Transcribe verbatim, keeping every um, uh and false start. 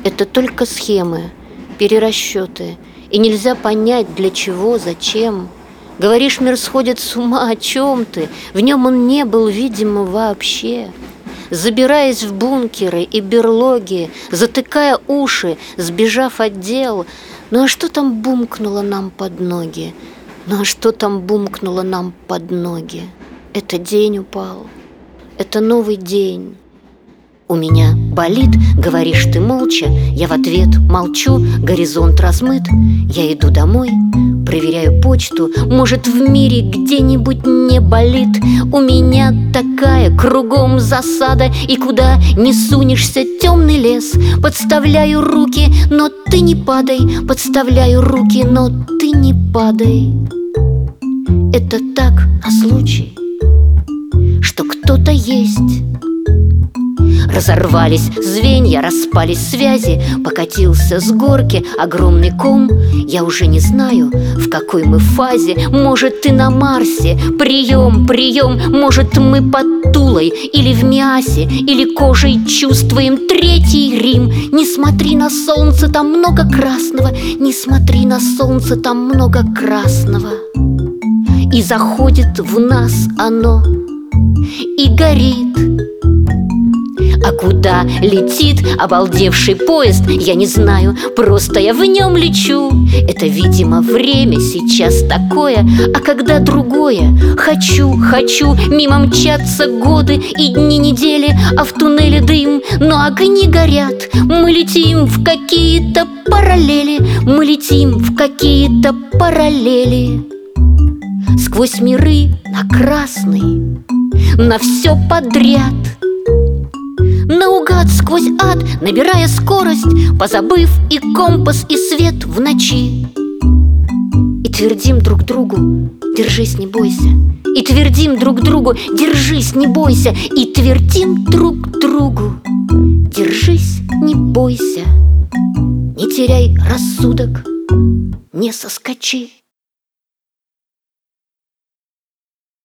Это только схемы, перерасчеты, и нельзя понять, для чего, зачем. Говоришь, мир сходит с ума, о чем ты? В нем он не был, видимо, вообще. Забираясь в бункеры и берлоги, затыкая уши, сбежав от дел. Ну а что там бумкнуло нам под ноги? Ну а что там бумкнуло нам под ноги? Это день упал, это новый день. У меня болит, говоришь ты молча, я в ответ молчу, горизонт размыт. Я иду домой, проверяю почту, может, в мире где-нибудь не болит. У меня такая кругом засада, и куда не сунешься темный лес. Подставляю руки, но ты не падай, подставляю руки, но ты не падай. Это так на случай, что кто-то есть. Разорвались звенья, распались связи, покатился с горки огромный ком. Я уже не знаю, в какой мы фазе. Может, ты на Марсе, прием, прием. Может, мы под Тулой или в Миасе, или кожей чувствуем Третий Рим. Не смотри на солнце, там много красного. Не смотри на солнце, там много красного. И заходит в нас оно, и горит. А куда летит обалдевший поезд, я не знаю, просто я в нем лечу. Это, видимо, время сейчас такое, а когда другое. Хочу, хочу, мимо мчатся годы и дни недели, а в туннеле дым, но огни горят. Мы летим в какие-то параллели, мы летим в какие-то параллели. Сквозь миры на красный, на все подряд. Наугад сквозь ад, набирая скорость, позабыв и компас, и свет в ночи. И твердим друг другу: держись, не бойся. И твердим друг другу: держись, не бойся. И твердим друг другу: держись, не бойся. Не теряй рассудок, не соскочи.